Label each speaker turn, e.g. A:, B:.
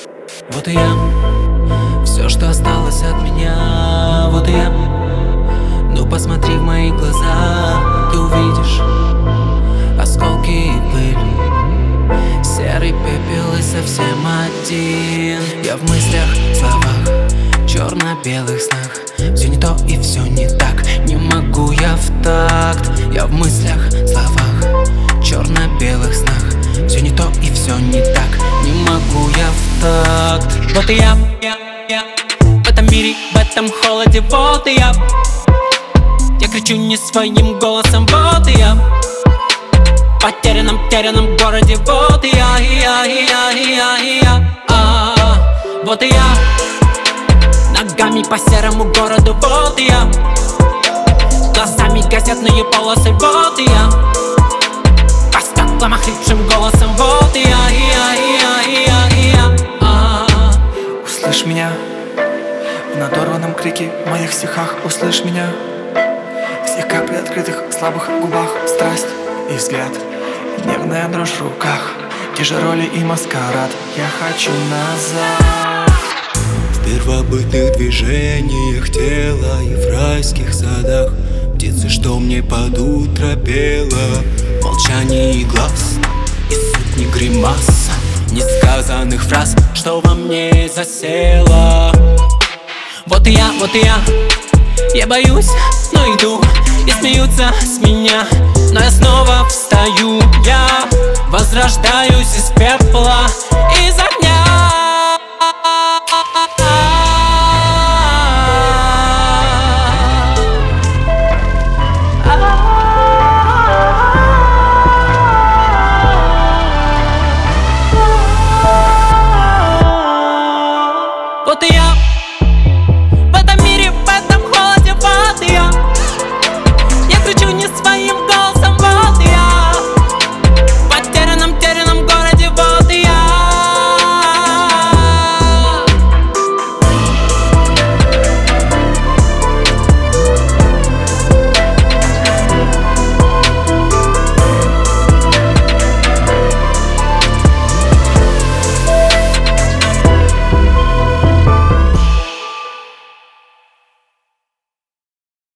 A: Вот и я, все, что осталось от меня. Вот и я, ну посмотри в мои глаза, ты увидишь осколки и пыль, серый пепел и совсем один. Я в мыслях, словах, черно-белых снах. Все не то и все не так, не могу я в такт. Я в мыслях, словах, черно-белых снах. Все не то и все не так, не могу я в такт. Вот и я в этом мире, в этом холоде, вот и я кричу не своим голосом, вот и я в потерянном городе, вот и я, вот и я ногами по серому городу, вот и я глазами газетные полосы, вот и я по стеклам охрипшим голосом, вот и я,
B: Услышь меня в надорванном крике, в моих стихах, услышь меня в слегка приоткрытых слабых губах. Страсть и взгляд, нервная дрожь в руках, те же роли и маскарад. Я хочу назад.
C: В первобытных движениях тела и в райских садах птицы, что мне под утро пела. Молчание глаз и сотни гримас несказанных фраз, что во мне засело.
A: Вот и я боюсь, но иду, и смеются с меня, но я снова встаю, я возрождаюсь из пепла, из огня. Вот и я